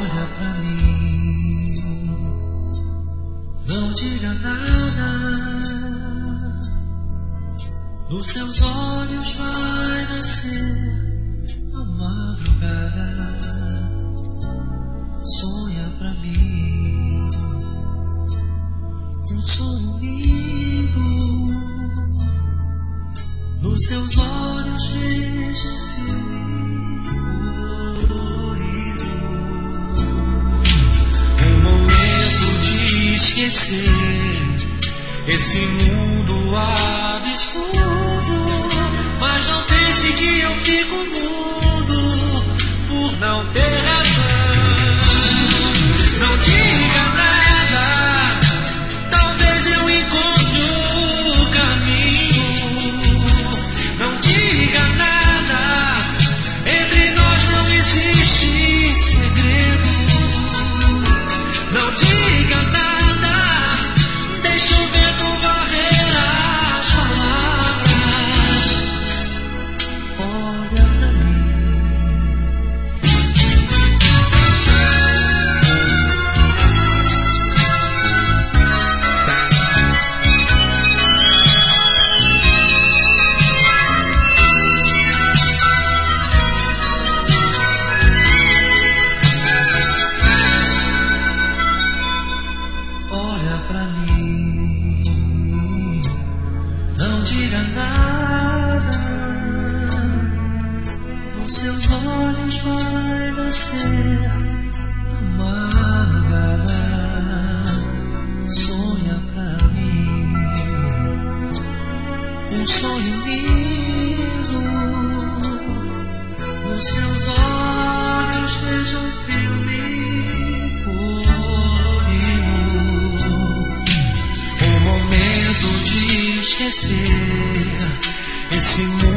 Olha pra mim, não diga nada. Nos seus olhos vai nascer a madrugada. Sonha pra mim um sonho lindo. Nos seus olhos vejo um filme colorido. Um momento de esquecer esse mundo absurdo. Mas não pense que eu fico mudo por não ter razão. Não diga nada, talvez eu encontre o caminho. Não diga nada, entre nós não existe segredo. Não diga nada, deixa o vento varrer as palavras. Olha pra mim. Olha pra mim, não diga nada. Nos seus olhos vai nascer a madrugada. Sonha pra mim um sonho lindo. Nos seus olhos vejo um filme colorido. Um momento de esquecer esse mundo